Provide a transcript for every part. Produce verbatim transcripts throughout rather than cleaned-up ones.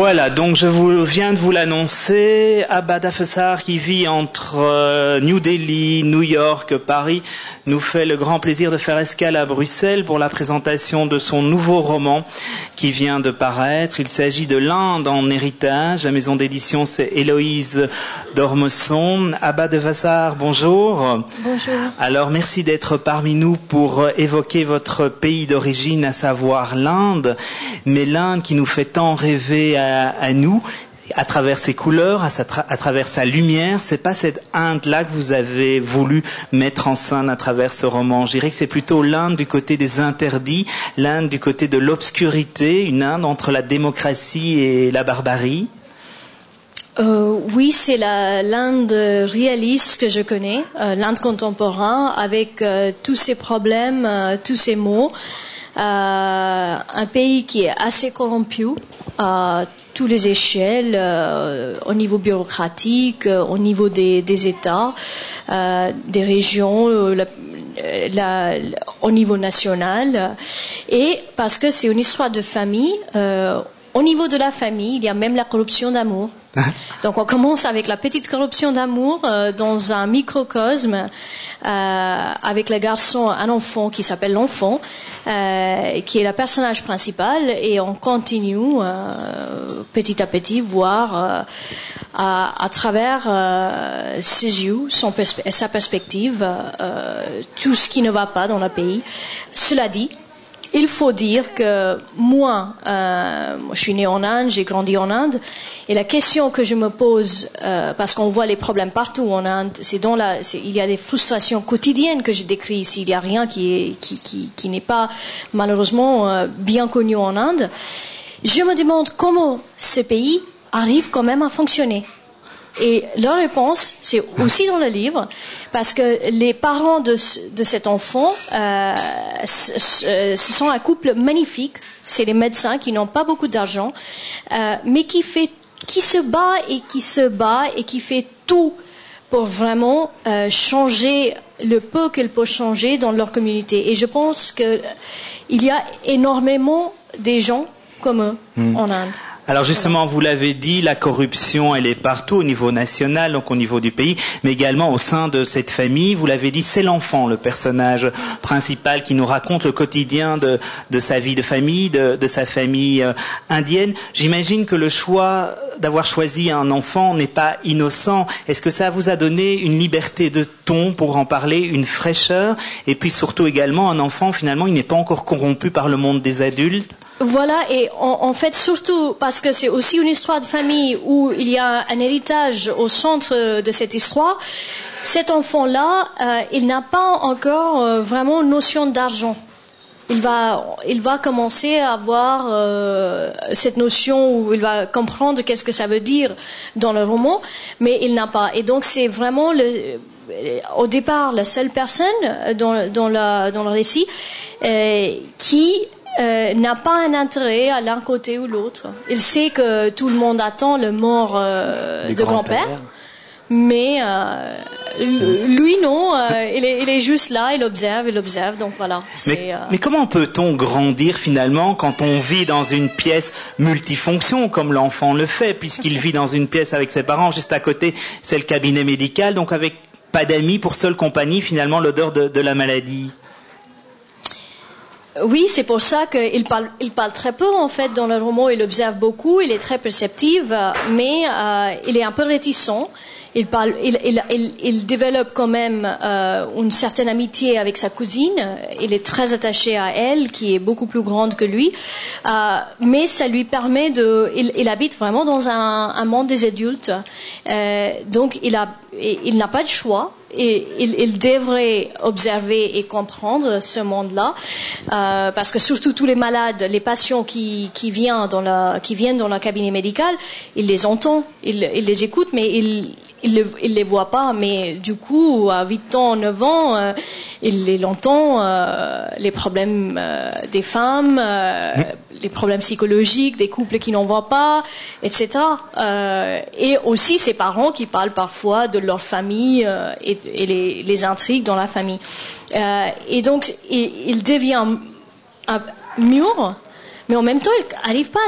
Voilà, donc je vous, viens de vous l'annoncer, Abba Dafessar, qui vit entre euh, New Delhi, New York, Paris, nous fait le grand plaisir de faire escale à Bruxelles pour la présentation de son nouveau roman qui vient de paraître. Il s'agit de l'Inde en héritage. La maison d'édition, c'est Héloïse d'Ormesson. Abba Dafessar, bonjour. Bonjour. Alors, merci d'être parmi nous pour évoquer votre pays d'origine, à savoir l'Inde. Mais l'Inde qui nous fait tant rêver à, à nous, à travers ses couleurs, à, sa tra- à travers sa lumière. C'est pas cette Inde-là que vous avez voulu mettre en scène à travers ce roman. Je dirais que c'est plutôt l'Inde du côté des interdits, l'Inde du côté de l'obscurité, une Inde entre la démocratie et la barbarie. Euh, oui, c'est la, l'Inde réaliste que je connais, euh, l'Inde contemporaine, avec euh, tous ses problèmes, euh, tous ses maux. Euh, un pays qui est assez corrompu à tous les échelles, euh, au niveau bureaucratique, euh, au niveau des, des États, euh, des régions, euh, la, la, la, au niveau national. Et parce que c'est une histoire de famille, euh, au niveau de la famille, il y a même la corruption d'amour. Donc on commence avec la petite corruption d'amour euh, dans un microcosme euh, avec le garçon, un enfant qui s'appelle l'enfant, euh, qui est le personnage principal, et on continue euh, petit à petit voir euh, à, à travers euh, ses yeux, son perspe- sa perspective, euh, tout ce qui ne va pas dans le pays. Cela dit, il faut dire que moi, euh, je suis née en Inde, j'ai grandi en Inde, et la question que je me pose, euh, parce qu'on voit les problèmes partout en Inde, c'est dans la, c'est, il y a des frustrations quotidiennes que je décris ici. Il n'y a rien qui est, qui, qui, qui n'est pas malheureusement euh, bien connu en Inde. Je me demande comment ce pays arrive quand même à fonctionner. Et leur réponse, c'est aussi dans le livre, parce que les parents de, de cet enfant, euh, ce sont un couple magnifique. C'est les médecins qui n'ont pas beaucoup d'argent, euh, mais qui fait, qui se bat et qui se bat et qui fait tout pour vraiment euh, changer le peu qu'elle peut changer dans leur communauté. Et je pense que il y a énormément des gens comme eux mmh. en Inde. Alors justement, vous l'avez dit, la corruption, elle est partout au niveau national, donc au niveau du pays, mais également au sein de cette famille. Vous l'avez dit, c'est l'enfant, le personnage principal qui nous raconte le quotidien de, de sa vie de famille, de, de sa famille euh, indienne. J'imagine que le choix d'avoir choisi un enfant n'est pas innocent. Est-ce que ça vous a donné une liberté de ton pour en parler, une fraîcheur, et puis surtout également un enfant, finalement, il n'est pas encore corrompu par le monde des adultes? Voilà, et en, en fait, surtout parce que c'est aussi une histoire de famille où il y a un héritage au centre de cette histoire, cet enfant-là, euh, il n'a pas encore euh, vraiment notion d'argent. Il va, il va commencer à avoir euh, cette notion où il va comprendre qu'est-ce que ça veut dire dans le roman, mais il n'a pas. Et donc c'est vraiment le, au départ la seule personne dans, dans, la, dans le récit euh, qui Euh, n'a pas un intérêt à l'un côté ou l'autre. Il sait que tout le monde attend le mort euh, de grand-père, grand-père mais euh, lui non, euh, il, est, il est juste là, il observe, il observe, donc voilà. C'est, mais, euh... mais comment peut-on grandir finalement quand on vit dans une pièce multifonction comme l'enfant le fait, puisqu'il vit dans une pièce avec ses parents, juste à côté c'est le cabinet médical, donc avec pas d'amis, pour seule compagnie finalement l'odeur de, de la maladie? Oui, c'est pour ça qu'il parle, il parle très peu en fait dans le roman. Il observe beaucoup, il est très perceptif, mais euh, il est un peu réticent. Il parle, il, il, il, il développe quand même euh, une certaine amitié avec sa cousine. Il est très attaché à elle, qui est beaucoup plus grande que lui. Euh, mais ça lui permet de. Il, il habite vraiment dans un, un monde des adultes, euh, donc il a, il n'a pas de choix. Et il, il devrait observer et comprendre ce monde-là, euh, parce que surtout tous les malades, les patients qui, qui viennent dans la, qui viennent dans le cabinet médical, il les entend, il, il les écoute, mais il il ne les, les voit pas. Mais du coup, à huit ans, neuf ans, euh, il les entend, euh, les problèmes euh, des femmes, euh, les problèmes psychologiques des couples qui n'en voient pas, et cetera. Euh, et aussi ses parents qui parlent parfois de leur famille euh, et, et les, les intrigues dans la famille. Euh, et donc, il, il devient un mûr, mais en même temps, il n'arrive pas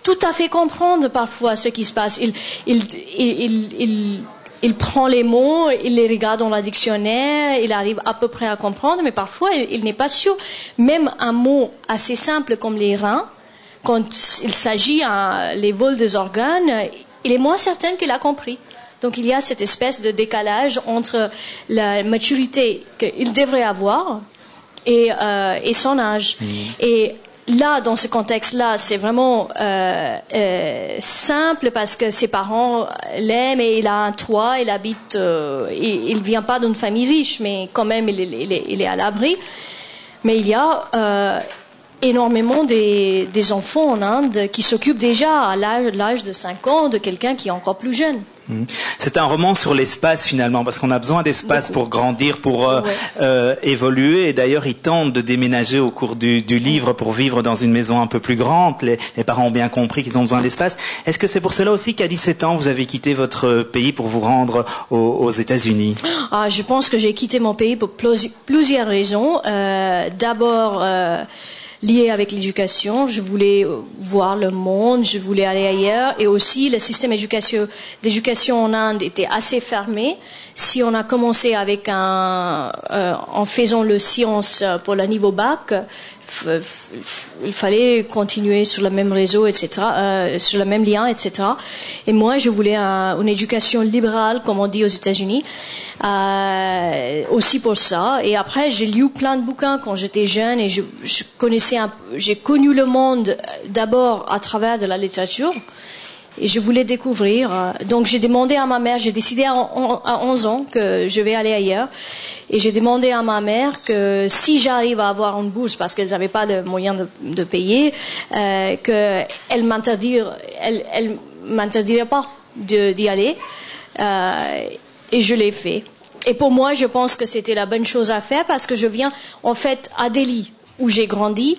tout à fait comprendre parfois ce qui se passe. Il, il, il, il, il, il prend les mots, il les regarde dans le dictionnaire, il arrive à peu près à comprendre, mais parfois il, il n'est pas sûr. Même un mot assez simple comme les reins, quand il s'agit de les vols des organes, il est moins certain qu'il a compris. Donc il y a cette espèce de décalage entre la maturité qu'il devrait avoir et, euh, et son âge. Mmh. Et là, dans ce contexte-là, c'est vraiment euh, euh, simple parce que ses parents l'aiment et il a un toit, il habite, euh, il ne vient pas d'une famille riche, mais quand même il, il, est, il est à l'abri. Mais il y a euh, énormément des, des enfants en Inde qui s'occupent déjà à l'âge, l'âge de cinq ans de quelqu'un qui est encore plus jeune. C'est un roman sur l'espace finalement, parce qu'on a besoin d'espace Beaucoup. pour grandir, pour euh, ouais. euh, évoluer. Et d'ailleurs, ils tentent de déménager au cours du, du livre pour vivre dans une maison un peu plus grande. Les, les parents ont bien compris qu'ils ont besoin d'espace. Est-ce que c'est pour cela aussi qu'à dix-sept ans, vous avez quitté votre pays pour vous rendre aux, aux États-Unis ? Ah, je pense que j'ai quitté mon pays pour plusieurs raisons. Euh, d'abord, euh, lié avec l'éducation, je voulais voir le monde, je voulais aller ailleurs, et aussi le système d'éducation, d'éducation en Inde était assez fermé. Si on a commencé avec un, euh, en faisant le science pour le niveau bac, f- f- il fallait continuer sur le même réseau, et cetera, euh, sur le même lien, et cetera. Et moi, je voulais un, une éducation libérale, comme on dit aux États-Unis. Euh, aussi pour ça. Et après, j'ai lu plein de bouquins quand j'étais jeune et je, je connaissais un, j'ai connu le monde d'abord à travers de la littérature et je voulais découvrir. Donc j'ai demandé à ma mère, j'ai décidé à, à onze ans que je vais aller ailleurs et j'ai demandé à ma mère que si j'arrive à avoir une bourse parce qu'elles n'avaient pas de moyens de, de payer, euh, qu'elle m'interdirait, elle, elle m'interdirait pas de, d'y aller. Euh, Et je l'ai fait. Et pour moi, je pense que c'était la bonne chose à faire parce que je viens, en fait, à Delhi, où j'ai grandi.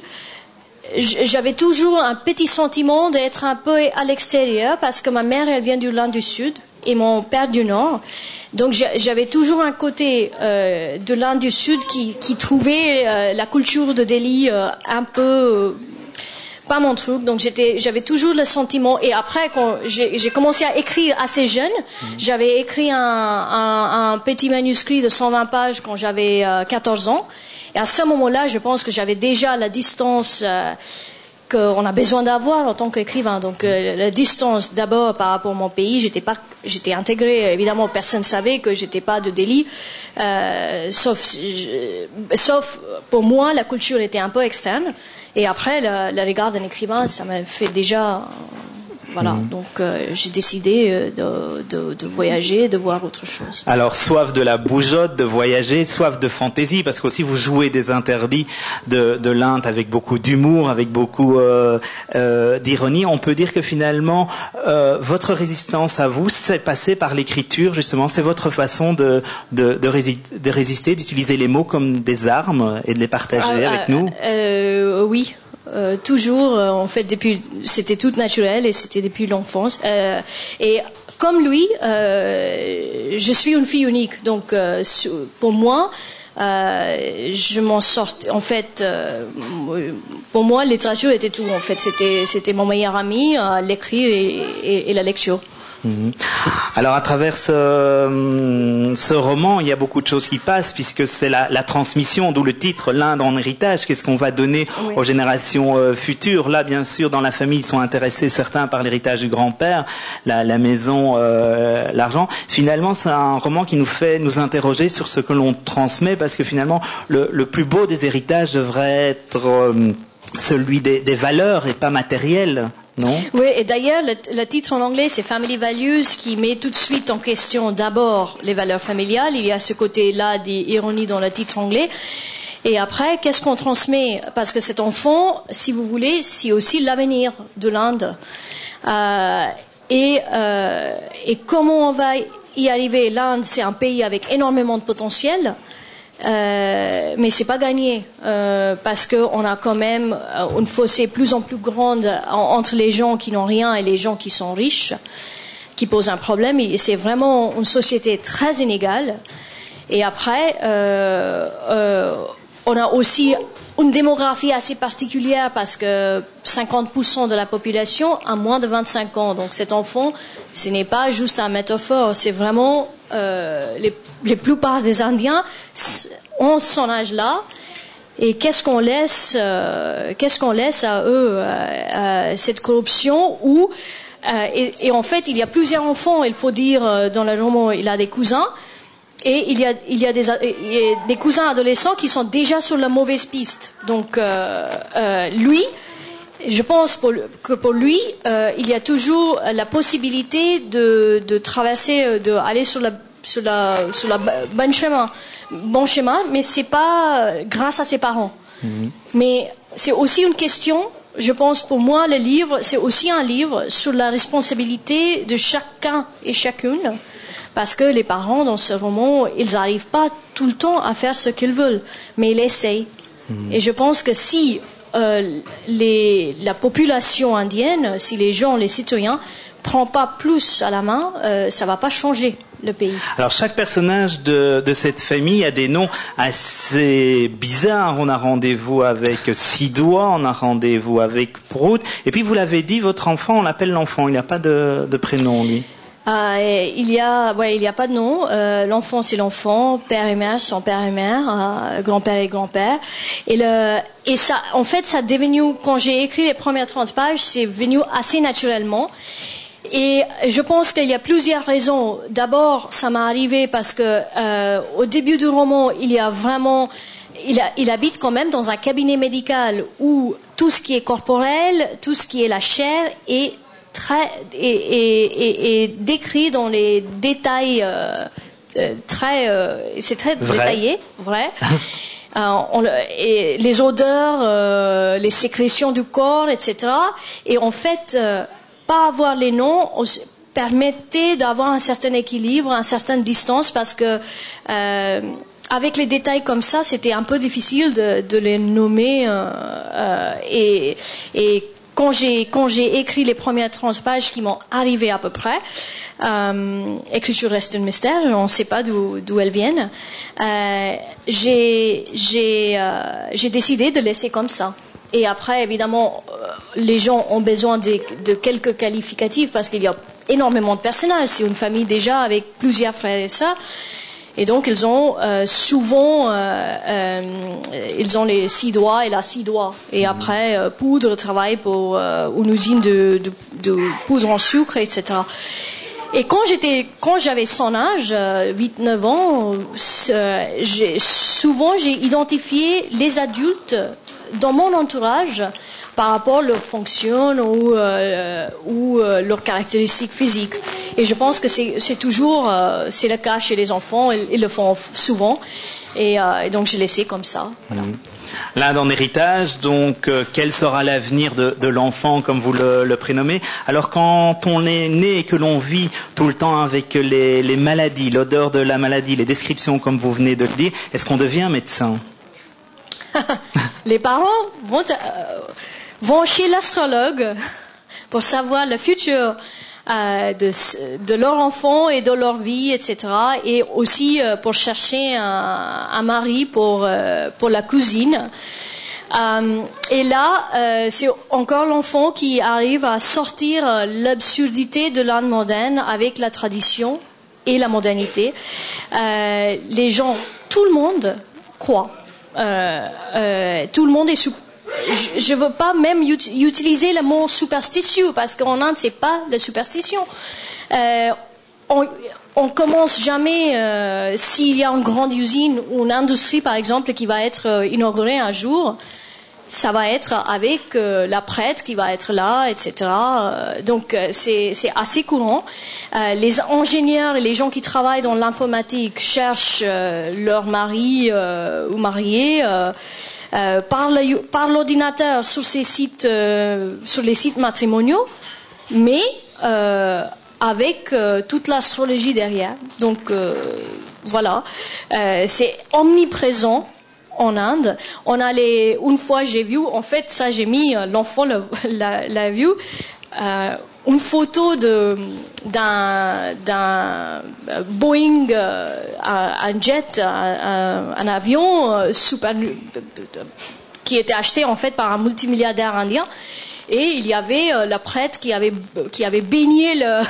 J'avais toujours un petit sentiment d'être un peu à l'extérieur parce que ma mère, elle vient de l'Inde du Sud et mon père du Nord. Donc, j'avais toujours un côté euh, de l'Inde du Sud qui, qui trouvait euh, la culture de Delhi euh, un peu... Euh, pas mon truc, donc j'étais, j'avais toujours le sentiment. Et après, quand j'ai, j'ai commencé à écrire assez jeune, mmh. j'avais écrit un, un, un petit manuscrit de cent vingt pages quand j'avais euh, quatorze ans. Et à ce moment-là, je pense que j'avais déjà la distance euh, qu'on a besoin d'avoir en tant qu'écrivain. Donc euh, la distance d'abord par rapport à mon pays, j'étais pas, j'étais intégrée. Évidemment, personne ne savait que j'étais pas de Delhi, euh, sauf, je, sauf pour moi, la culture était un peu externe. Et après, le, le regard d'un écrivain, ça m'a fait déjà... Voilà, mmh. donc euh, j'ai décidé de, de, de voyager, de voir autre chose. Alors, soif de la bougeotte, de voyager, soif de fantaisie, parce qu'aussi vous jouez des interdits de, de l'Inde avec beaucoup d'humour, avec beaucoup euh, euh, d'ironie. On peut dire que finalement, euh, votre résistance à vous, c'est passé par l'écriture, justement. C'est votre façon de, de, de, rési- de résister, d'utiliser les mots comme des armes et de les partager ah, avec euh, nous. Euh, oui. Euh, toujours, euh, en fait, depuis, c'était tout naturel et c'était depuis l'enfance. Euh, et comme lui, euh, je suis une fille unique, donc euh, pour moi, euh, je m'en sortais. En fait, euh, pour moi, la littérature était tout. En fait, c'était, c'était mon meilleur ami, euh, l'écrire et, et, et la lecture. Mmh. Alors à travers ce, ce roman, il y a beaucoup de choses qui passent puisque c'est la, la transmission, d'où le titre l'Inde en héritage. Qu'est-ce qu'on va donner oui. aux générations euh, futures? Là, bien sûr, dans la famille, ils sont intéressés certains par l'héritage du grand-père, la, la maison, euh, l'argent. Finalement, c'est un roman qui nous fait nous interroger sur ce que l'on transmet parce que finalement, le, le plus beau des héritages devrait être euh, celui des, des valeurs et pas matériel. Non. Oui, et d'ailleurs, le, le titre en anglais, c'est Family Values, qui met tout de suite en question d'abord les valeurs familiales. Il y a ce côté-là d'ironie dans le titre anglais. Et après, qu'est-ce qu'on transmet? Parce que cet enfant, si vous voulez, c'est aussi l'avenir de l'Inde. Euh, et, euh, et comment on va y arriver? L'Inde, c'est un pays avec énormément de potentiel. Euh, mais c'est pas gagné euh, parce que on a quand même une fossé plus en plus grande en, entre les gens qui n'ont rien et les gens qui sont riches, qui pose un problème. Et c'est vraiment une société très inégale. Et après, euh, euh, on a aussi une démographie assez particulière parce que cinquante pour cent de la population a moins de vingt-cinq ans. Donc cet enfant, ce n'est pas juste un métaphore, c'est vraiment euh, les, les plupart des Indiens ont son âge-là. Et qu'est-ce qu'on laisse, euh, qu'est-ce qu'on laisse à eux, euh, euh, cette corruption où euh, et, et en fait il y a plusieurs enfants. Il faut dire euh, dans le roman il a des cousins. Et il y a, il y a des, il y a des cousins adolescents qui sont déjà sur la mauvaise piste. Donc, euh, euh, lui, je pense pour, que pour lui, euh, il y a toujours la possibilité de, de traverser, de aller sur la, sur la, sur la bonne chemin, bon chemin, mais c'est pas grâce à ses parents. Mmh. Mais c'est aussi une question. Je pense pour moi, le livre, c'est aussi un livre sur la responsabilité de chacun et chacune. Parce que les parents, dans ce roman, ils n'arrivent pas tout le temps à faire ce qu'ils veulent, mais ils essayent. Mmh. Et je pense que si euh, les, la population indienne, si les gens, les citoyens, ne prennent pas plus à la main, euh, ça ne va pas changer le pays. Alors chaque personnage de, de cette famille a des noms assez bizarres. On a rendez-vous avec Sidois, on a rendez-vous avec Prout. Et puis vous l'avez dit, votre enfant, on l'appelle l'enfant, il n'a pas de, de prénom, lui. Euh, il y a, ouais, il y a pas de nom. Euh, l'enfant, c'est l'enfant. Père et mère sont père et mère. Euh, grand-père et grand-père. Et le, et ça, en fait, ça est devenu, quand j'ai écrit les premières trente pages, c'est venu assez naturellement. Et je pense qu'il y a plusieurs raisons. D'abord, ça m'est arrivé parce que euh, au début du roman, il y a vraiment, il, a, il habite quand même dans un cabinet médical où tout ce qui est corporel, tout ce qui est la chair est très et, et, et, et décrit dans les détails euh, très euh, c'est très vrai. détaillé vrai euh, on, et les odeurs euh, les sécrétions du corps, etc. Et en fait euh, pas avoir les noms permettait d'avoir un certain équilibre, une certaine distance, parce que euh, avec les détails comme ça, c'était un peu difficile de, de les nommer euh, euh, et, et Quand j'ai, quand j'ai écrit les premières trente pages qui m'ont arrivé à peu près, euh, écriture reste un mystère, on ne sait pas d'où, d'où elles viennent, euh, j'ai, j'ai, euh, j'ai décidé de laisser comme ça. Et après, évidemment, euh, les gens ont besoin de, de quelques qualificatifs parce qu'il y a énormément de personnages. C'est une famille déjà avec plusieurs frères et sœurs. Et donc ils ont euh, souvent, euh, euh, ils ont les six doigts et la six doigts. Et après, euh, Poudre travaille pour euh, une usine de, de, de poudre en sucre, et cetera. Et quand j'étais, quand j'avais son âge, euh, huit neuf ans, euh, j'ai, souvent j'ai identifié les adultes dans mon entourage par rapport à leur fonction ou, euh, ou euh, leurs caractéristiques physiques. Et je pense que c'est, c'est toujours euh, c'est le cas chez les enfants, ils, ils le font souvent. Et, euh, et donc j'ai laissé comme ça. Voilà. Mmh. L'Inde en héritage, donc euh, quel sera l'avenir de, de l'enfant, comme vous le, le prénommez. Alors quand on est né et que l'on vit tout le temps avec les, les maladies, l'odeur de la maladie, les descriptions comme vous venez de le dire, est-ce qu'on devient médecin? Les parents vont, euh, vont chez l'astrologue pour savoir le futur euh, de, de leur enfant et de leur vie, et cetera. Et aussi euh, pour chercher un, un mari pour, euh, pour la cousine. Euh, et là, euh, c'est encore l'enfant qui arrive à sortir euh, l'absurdité de l'Inde moderne avec la tradition et la modernité. Euh, les gens, tout le monde croit. Euh, euh, tout le monde est sous. Je ne veux pas même ut- utiliser le mot superstitieux parce qu'en Inde c'est pas la superstition. Euh, on, on commence jamais euh, s'il y a une grande usine ou une industrie par exemple qui va être euh, inaugurée un jour. Ça va être avec euh, la prêtre qui va être là, et cetera. Euh, donc euh, c'est, c'est assez courant. Euh, les ingénieurs et les gens qui travaillent dans l'informatique cherchent euh, leur mari euh, ou marié euh, euh, par, le, par l'ordinateur sur ces sites, euh, sur les sites matrimoniaux, mais euh, avec euh, toute l'astrologie derrière. Donc euh, voilà, euh, c'est omniprésent. En Inde, on a les. Une fois, j'ai vu. En fait, ça, j'ai mis l'enfant l'a, l'a vu. Euh, une photo de d'un d'un Boeing, euh, un jet, un, un avion super qui était acheté en fait par un multimilliardaire indien. Et il y avait euh, la prêtre qui avait qui avait baigné le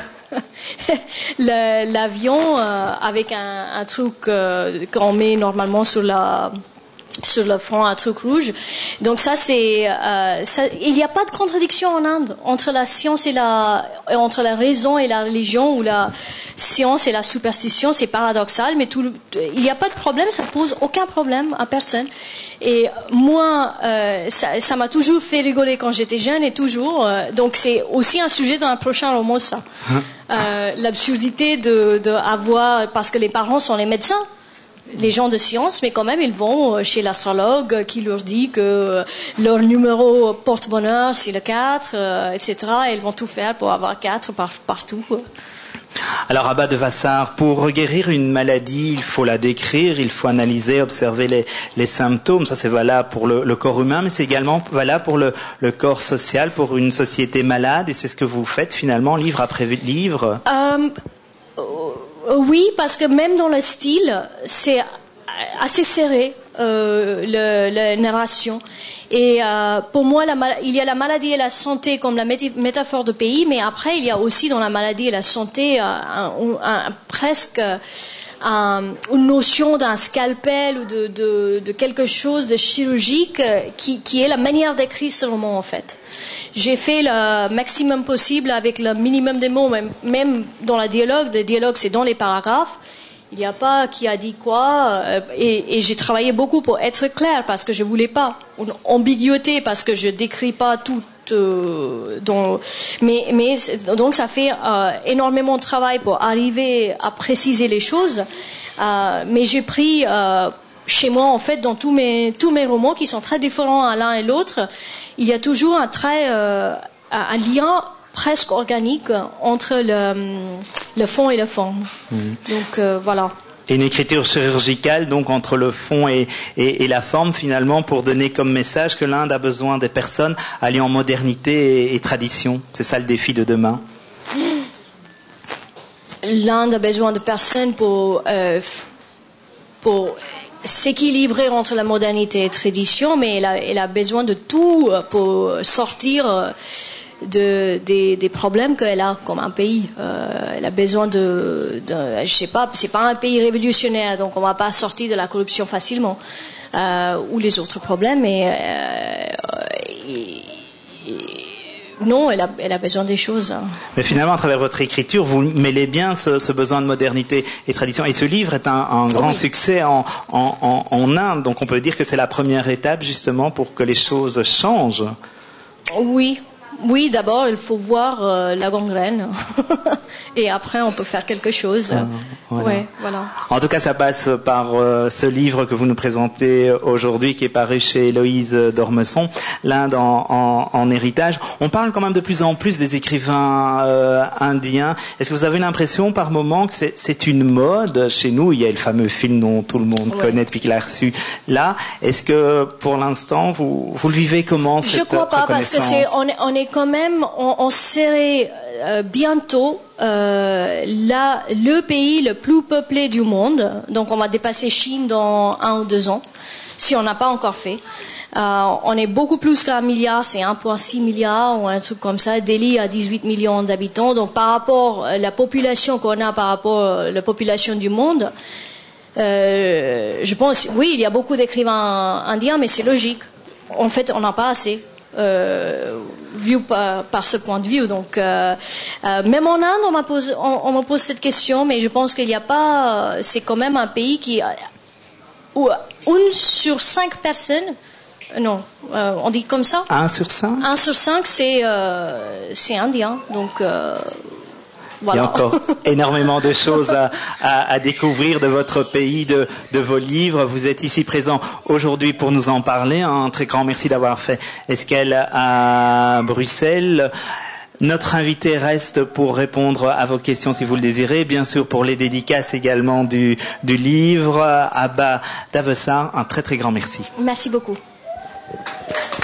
le, l'avion euh, avec un, un truc euh, qu'on met normalement sur la sur le front, un truc rouge. Donc ça c'est euh, ça, il n'y a pas de contradiction en Inde entre la science et la entre la raison et la religion, ou la science et la superstition. C'est paradoxal, mais tout, il n'y a pas de problème, ça pose aucun problème à personne. Et moi, euh, ça, ça m'a toujours fait rigoler quand j'étais jeune et toujours. Euh, donc c'est aussi un sujet dans un prochain roman, ça. Euh, l'absurdité de, de avoir, parce que les parents sont les médecins, les gens de science, mais quand même ils vont chez l'astrologue qui leur dit que leur numéro porte-bonheur c'est le quatre, euh, et cetera. Et ils vont tout faire pour avoir quatre par, partout. Alors, Abba de Vassar, pour guérir une maladie, il faut la décrire, il faut analyser, observer les, les symptômes. Ça, c'est valable pour le, le corps humain, mais c'est également valable pour le, le corps social, pour une société malade. Et c'est ce que vous faites finalement, livre après livre. Euh, oui, parce que même dans le style, c'est assez serré, euh, le, la narration. Et euh, pour moi, la, il y a la maladie et la santé comme la méti- métaphore de pays, mais après, il y a aussi dans la maladie et la santé euh, un, un, un, presque un, une notion d'un scalpel ou de, de, de quelque chose de chirurgique euh, qui, qui est la manière d'écrire ce roman, en fait. J'ai fait le maximum possible avec le minimum des mots, même, même dans le dialogue. Le dialogue, c'est dans les paragraphes. Il n'y a pas qui a dit quoi, euh, et, et j'ai travaillé beaucoup pour être clair, parce que je voulais pas une ambiguïté, parce que je décris pas tout. Euh, dans, mais, mais donc ça fait euh, énormément de travail pour arriver à préciser les choses. Euh, mais j'ai pris euh, chez moi, en fait, dans tous mes tous mes romans qui sont très différents à l'un et l'autre, il y a toujours un très euh, un lien presque organique entre le, le fond et la forme. Mmh. Donc euh, voilà. Et une écriture chirurgicale, donc entre le fond et, et, et la forme, finalement, pour donner comme message que l'Inde a besoin des personnes alliant modernité et, et tradition. C'est ça le défi de demain. L'Inde a besoin de personnes pour euh, pour s'équilibrer entre la modernité et la tradition, mais elle a, elle a besoin de tout pour sortir de, des, des problèmes qu'elle a comme un pays. Euh, elle a besoin de, de, je sais pas, c'est pas un pays révolutionnaire, donc on va pas sortir de la corruption facilement, euh, ou les autres problèmes, mais euh, et, et, non, elle a, elle a besoin des choses. Hein. Mais finalement, à travers votre écriture, vous mêlez bien ce, ce besoin de modernité et tradition. Et ce livre est un, un grand oui. succès en, en, en, en Inde, donc on peut dire que c'est la première étape justement pour que les choses changent. Oui. Oui, d'abord, il faut voir euh, la gangrène. Et après, on peut faire quelque chose. Ah, voilà. Ouais, voilà. En tout cas, ça passe par euh, ce livre que vous nous présentez aujourd'hui, qui est paru chez Héloïse d'Ormesson, l'Inde en, en, en héritage. On parle quand même de plus en plus des écrivains euh, indiens. Est-ce que vous avez l'impression par moment que c'est, c'est une mode chez nous? Il y a le fameux film dont tout le monde ouais. connaît depuis qu'il l'a reçu là. Est-ce que pour l'instant, vous, vous le vivez comment, cette Je crois pas, parce que c'est, on est, on est quand même, on, on serait euh, bientôt euh, là, le pays le plus peuplé du monde. Donc on va dépasser Chine dans un ou deux ans, si on n'a pas encore fait. Euh, on est beaucoup plus qu'un milliard, c'est un virgule six milliard ou un truc comme ça. Delhi a dix-huit millions d'habitants. Donc par rapport à la population qu'on a, par rapport à la population du monde, euh, je pense, oui, il y a beaucoup d'écrivains indiens, mais c'est logique. En fait, on n'a pas assez. Euh, vu par, par ce point de vue. Donc, euh, euh, même en Inde, on me pose, on, on me pose cette question, mais je pense qu'il n'y a pas. C'est quand même un pays qui, où une sur cinq personnes, non, euh, on dit comme ça. Un sur cinq. Un sur cinq, c'est euh, c'est indien. Donc. Euh, Voilà. Il y a encore énormément de choses à, à, à découvrir de votre pays, de, de vos livres. Vous êtes ici présent aujourd'hui pour nous en parler. Un très grand merci d'avoir fait escale à Bruxelles. Notre invité reste pour répondre à vos questions si vous le désirez. Bien sûr, pour les dédicaces également du, du livre. Abba de Vassar, un très très grand merci. Merci beaucoup.